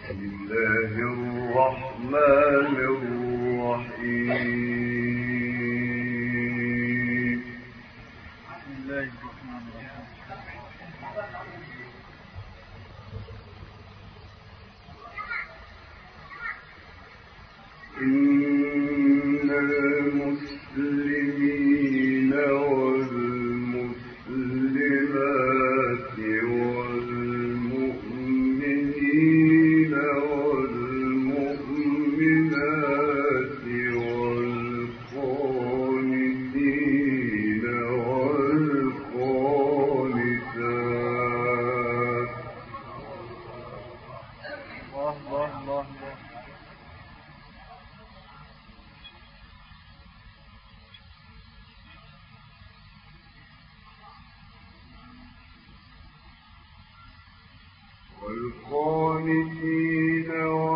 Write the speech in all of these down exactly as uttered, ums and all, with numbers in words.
والقانتين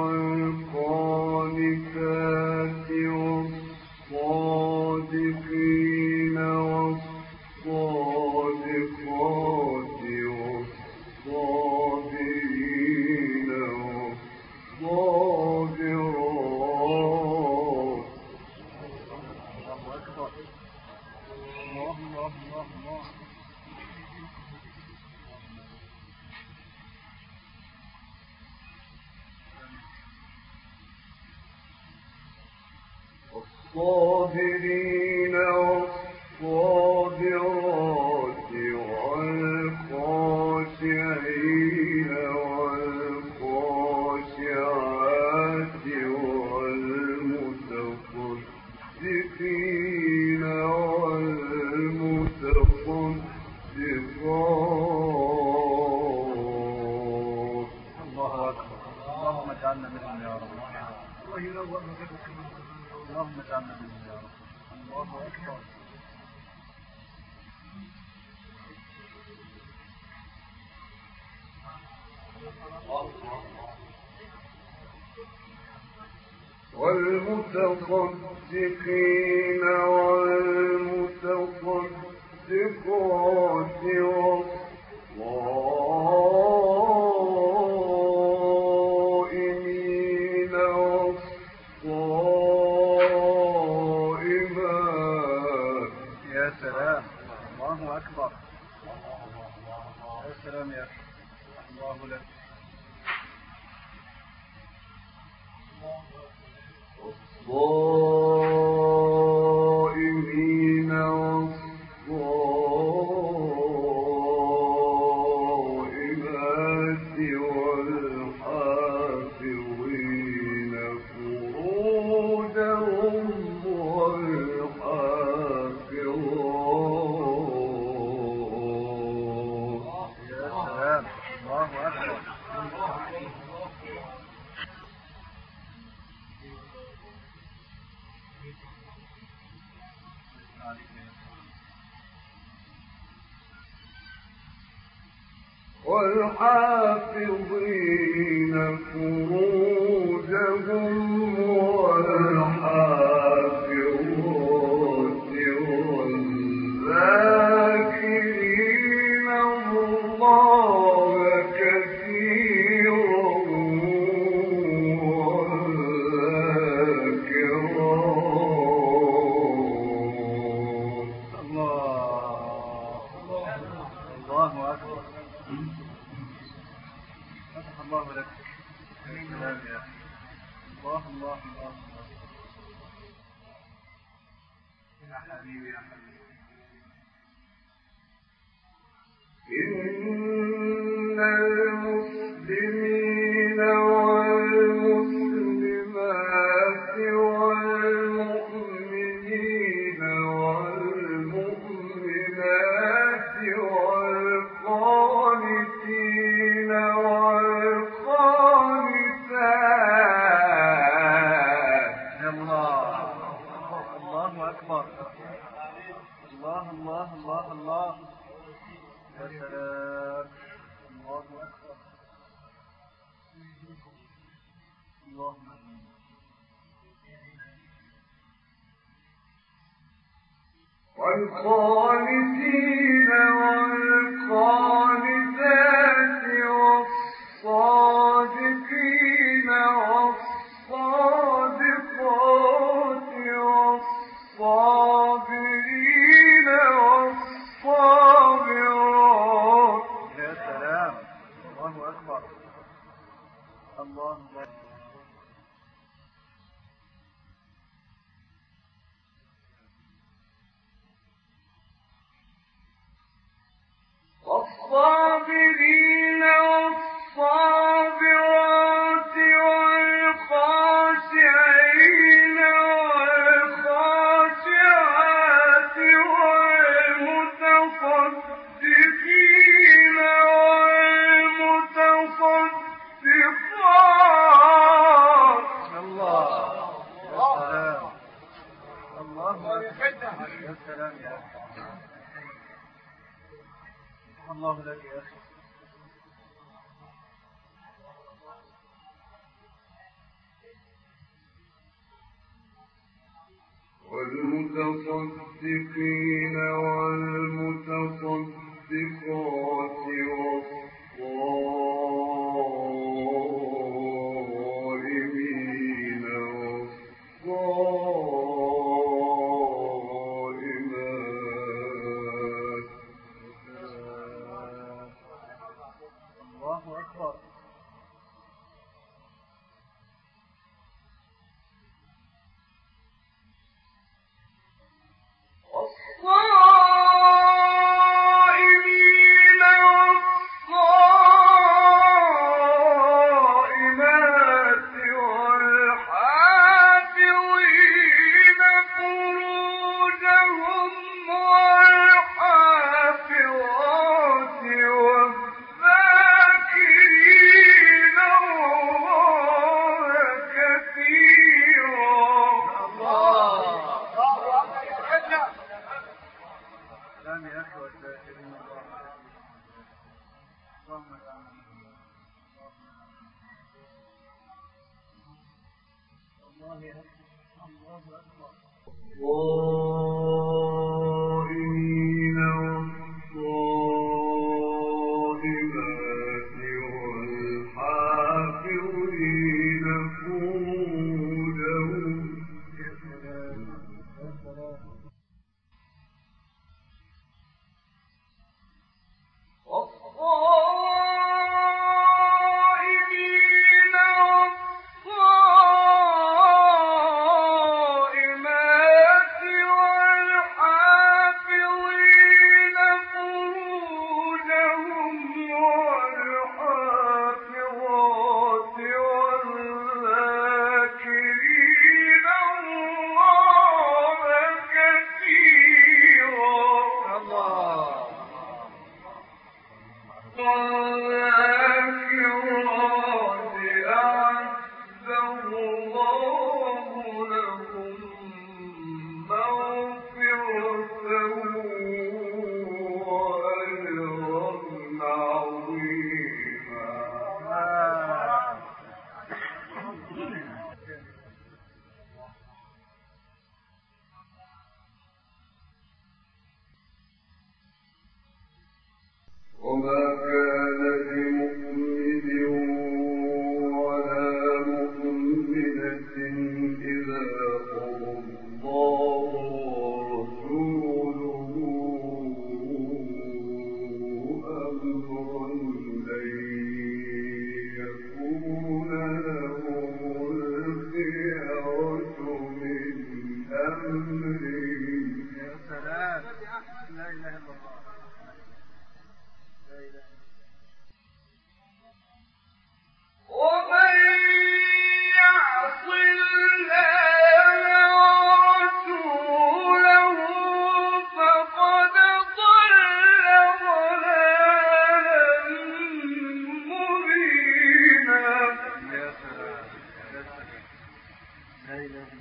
والقانتات والصادقين والصادقات والصابرين والصابرات. الله الله الله الله. الصابرين والصابرات والخاشعين والخاشعات والمتصدقين والمتصدقات. الله أكبر. اللهم اجعلنا منهم يا رب. اللهم اجعلنا منهم يا رب. الله أكبر. والمتصدقين والمتصدقات والصائمين والصائمات. يا سلام. الله أكبر. يا سلام يا أخي. الله لك. الصائمين والصائمات والحافظين فروجهم والحافظات. يا سلام. الله أكبر. والحافظين فروجهم والحافظات والذاكرين الله كثيرا والذاكرات. الله الله أكبر. فتح الله لك. يا سلام يا أخي. الله الله الله. يا حبيبي يا حبيبي. إن المسلمين والمسلمات والمؤمنين والمؤمنات والقانتين والقانتات. الله أكبر. الله الله الله الله. يا سلام. الله أكبر. الله والقانتين والقانتات والصادقين الله أكبر. الله أكبر. والصابرين والصابرات والخاشعين والخاشعات والمتصدقين والمتصدقات. الله يا سلام. الله يا سلام يا أخي. الله لك يا أخي. والمتصدقين والمتصدقات والصائمين والصائمات. الله أكبر. والصائمين والصائمات والحافظين فروجهم والحافظات والذاكرين الله كثيرا. سلام يا أخي والذاكرين الله. اللهم آمين. الله يا أخي. الله أكبر. الصائمين والصائمات والحافظين فروجهم. يا سلام يا سلام. والصائمين والصائمات والحافظين فروجهم والحافظات والذاكرين الله كثيرا. الله. والذاكرات أعد الله لهم مغفرة وأجرا عظيما. وما كان لمؤمن ولا مؤمنة إذا قضى الله ورسوله أمرا أن يكون لهم الخيرة من أمرهم. يا سلام. لا إله إلا الله. لا إله إلا الله. ومن يعص الله ورسوله فقد ضل ضلالا مبينا. يا سلام يا سلام. لا إله إلا الله.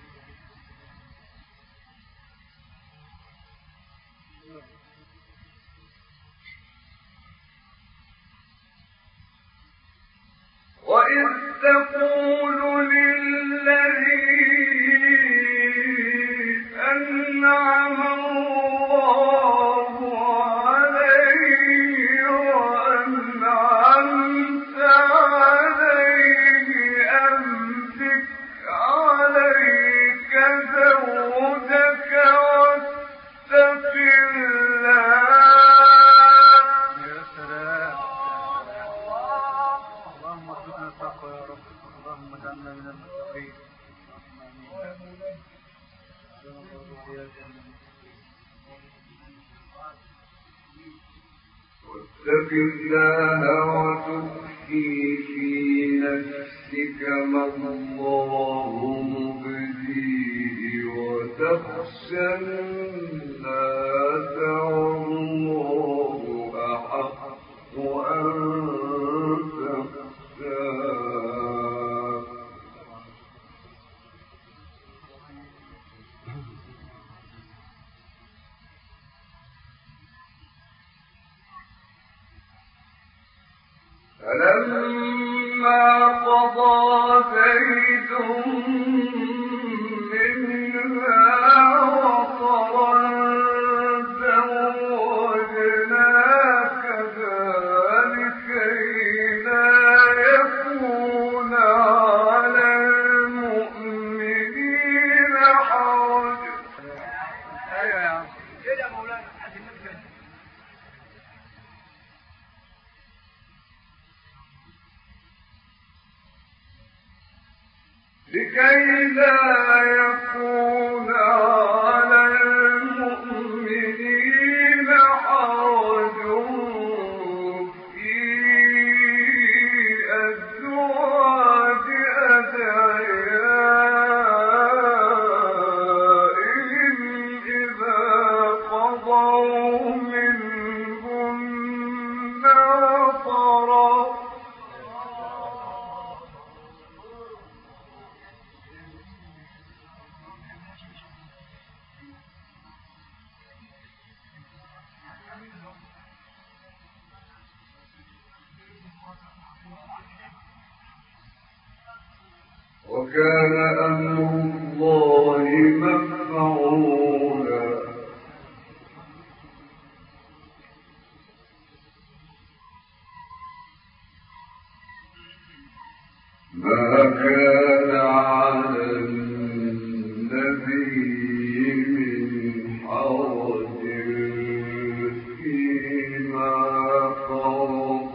وإذ تقول للذي أنعم الله عليه وأنعمت عليه أمسك عليك زوجك واتق الله. يا سلام. واتق الله وتخفي في نفسك ما الله مبديه وتخشى الناس والله أحق أن تخشاه. فلما قضى زيد منها وطرا زوجناك لكي لا يكون على المؤمنين حرج. ايوه يا عم كده يا مولانا عايزين نفهم. لكي لا يكون على المؤمنين حرج في أزواج أدعيائهم إذا قضوا منهن وطرا. وكان أمر الله مفعولا. ما كان على النبي من حرج فيما فرض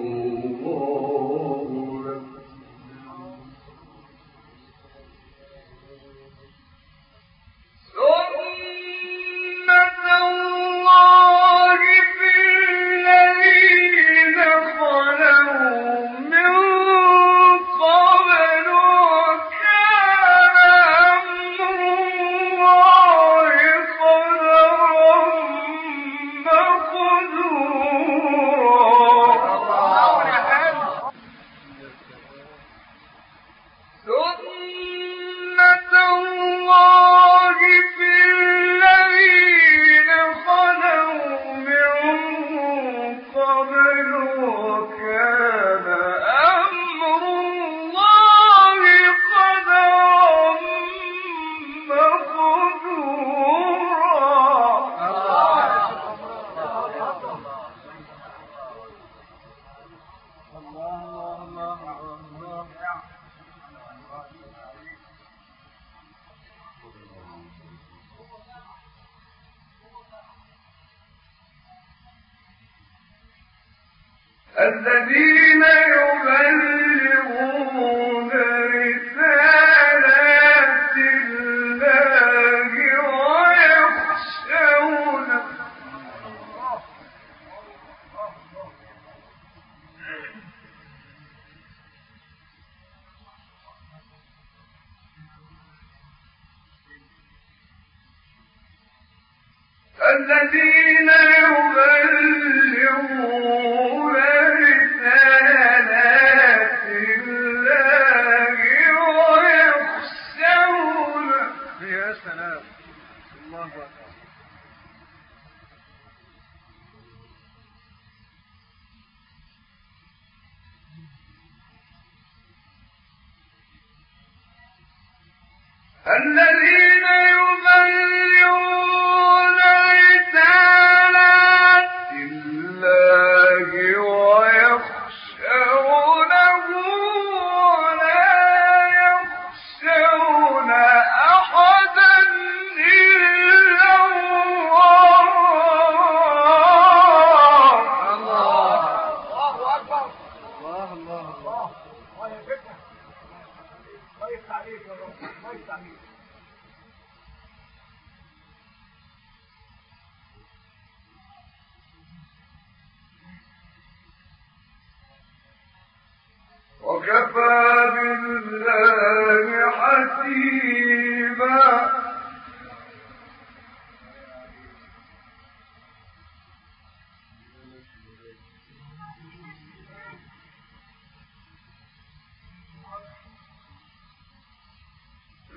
الله له. سنة الله في الذين خلوا من قبل وكان أمر الله قدرا مقدورا. سنة الله في الذين خلوا من قبل وكان أمر الله قدرا الذين يبلغون رسالات الله ويخشونه. الذين يبلغون رسالات الله ويخشونه. يا سلام الله أكبر. الذين يبلغون رسالات الله ويخشونه ولا يخشون أحدا إلا الله. الله أكبر. الله الله الله. كويس عليك يا رب، كويس عليك.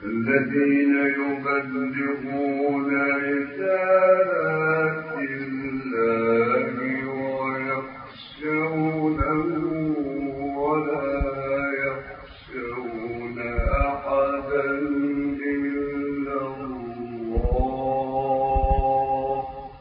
الذين يبلغون رسالات الله ويخشونه ولا يخشون أحدا إلا الله.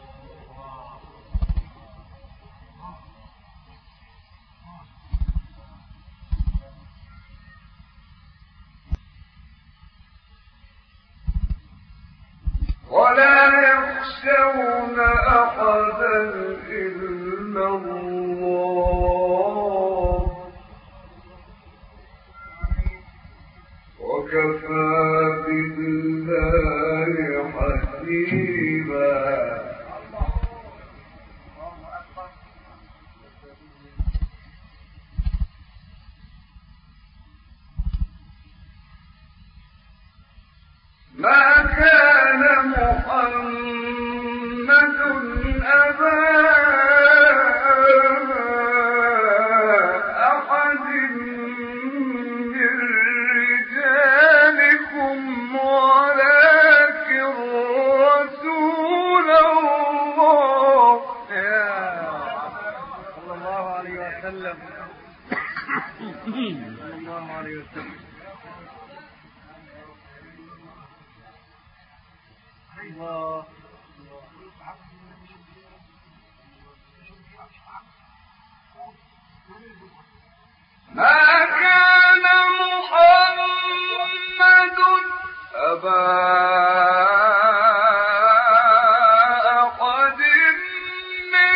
ولا يخشون أحدا إلا الله وكفى بالله حسيبا. ما كان محمد أبا أحد من رجالكم ولكن رسول الله صلى الله عليه وسلم. صلى الله عليه وسلم. الله. ما كان محمد أبا أحد من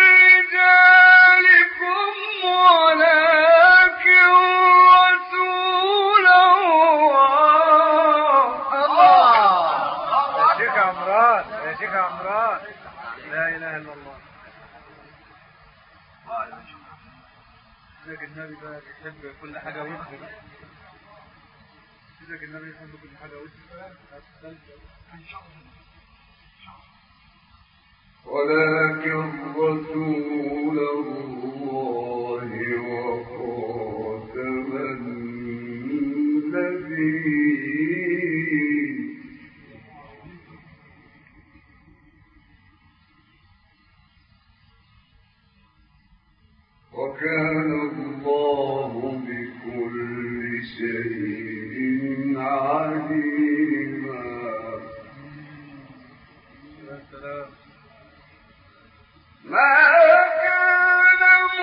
رجالكم ولكن رسول الله. يا شيخ عمران، يا شيخ عمران، لا إله إلا الله. سيدك النبي بقى بيحب كل حاجة ويسر. سيدك النبي يحب كل حاجة ويسر. ولكن رسول الله وخاتم النبيين. وكان الله بكل شيء عليما. ما كان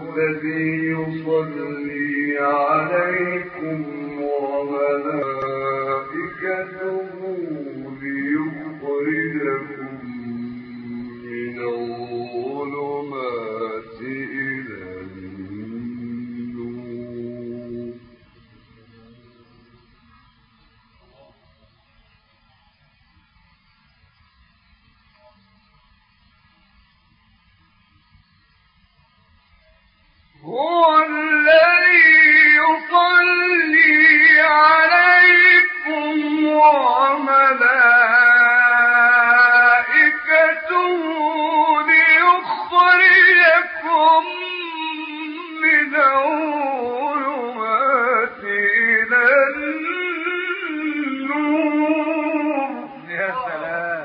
الذي يصلي عليكم وملائكته ليخرجكم من الظلمات إلى النور. هو الذي يصلي عليكم وملائكته ليخرجكم من الظلمات إلى النور. يا سلام.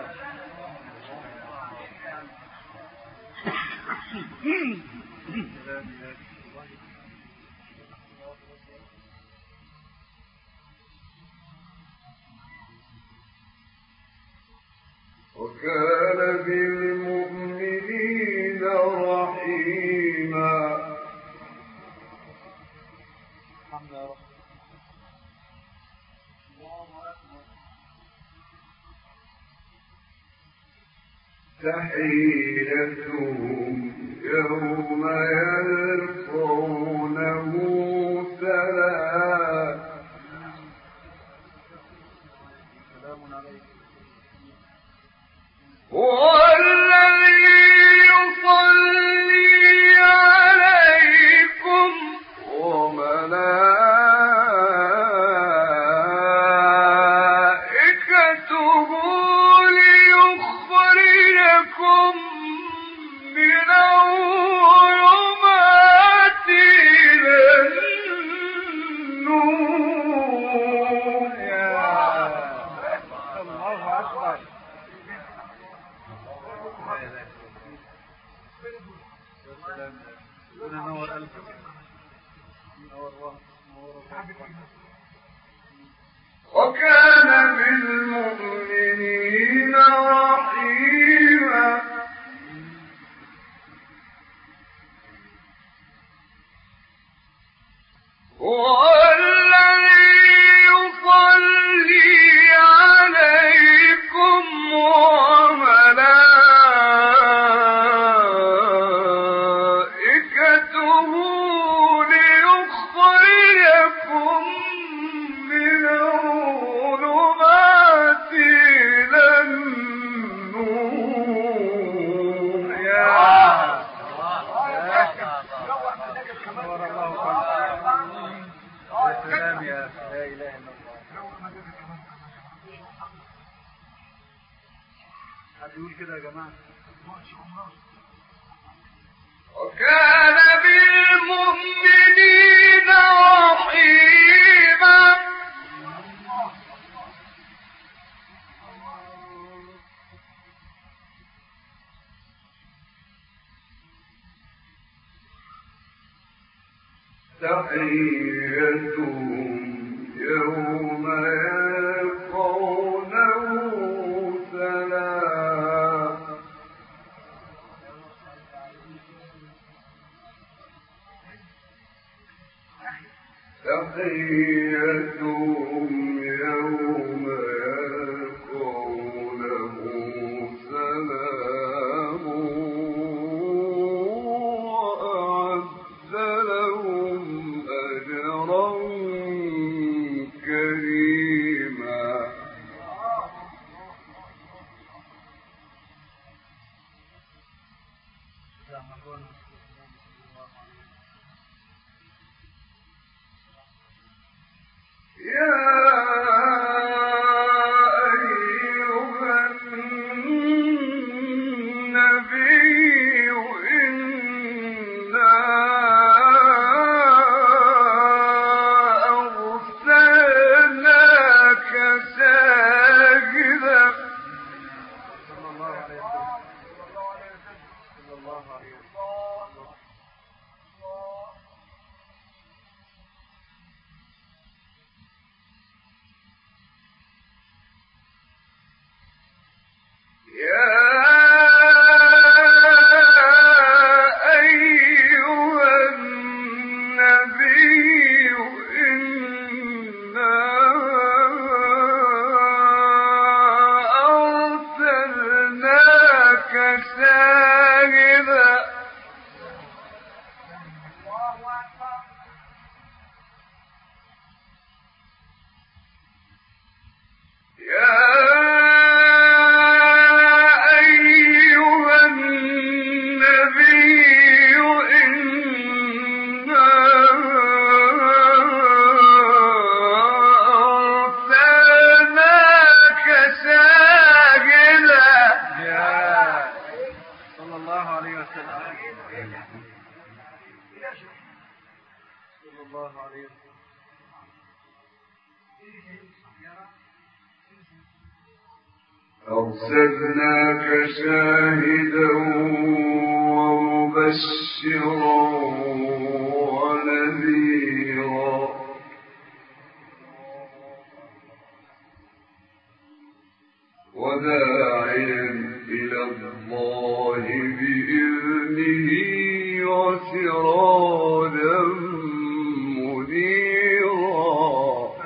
وكان بالمؤمنين رحيما. تحيتهم يوم يلقونه سلام. هو الذي يصلي عليكم وملائكته ليخرجكم من الظلمات إلى النور. الله أكبر. نور قلبك. وكان بالمؤمنين رحيما. هو الذي يصلي عليكم وملائكته ليخرجكم من الظلمات إلى النور. يا سلام. يا لا إله إلا الله. حد يقول كده يا جماعة. وكان بالمؤمنين رحيما. تحيتهم يوم يلقونه سلام. تحيتهم يوم يلقونه سلام وأعد لهم أجرا أرسلناك شاهدا ومبشرا ونذيرا وداعيا إلى الله بإذنه وسراجا منيرا.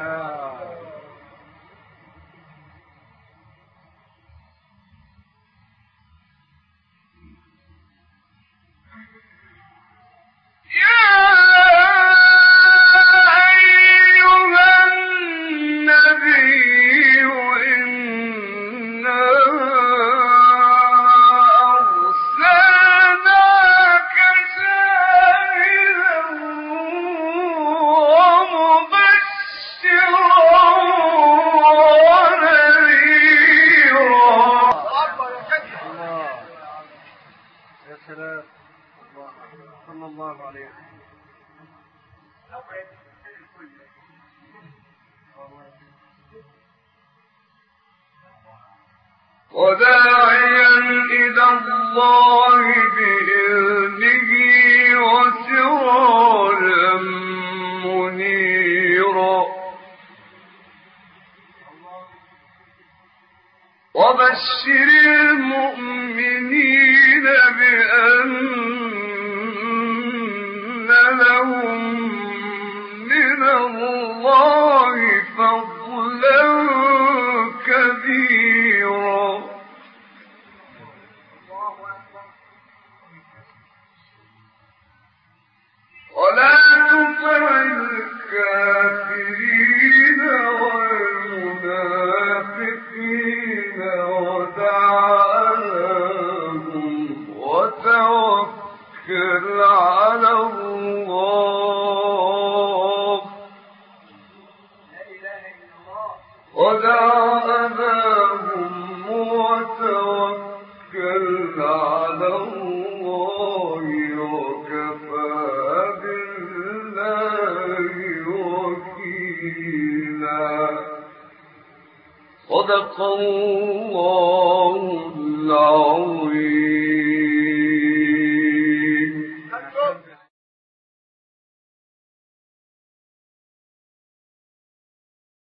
صلى الله عليه وداعيا إلى الله بإذنه وسراجا منيرا وبشر المؤمنين بأن لهم من الله فضلا كبيرا. ولا تطع الكافرين والمنافقين ودع عنهم وتوكل على الله ودع أذاهم وتوكل على الله وكفى بالله وكيلا. صدق الله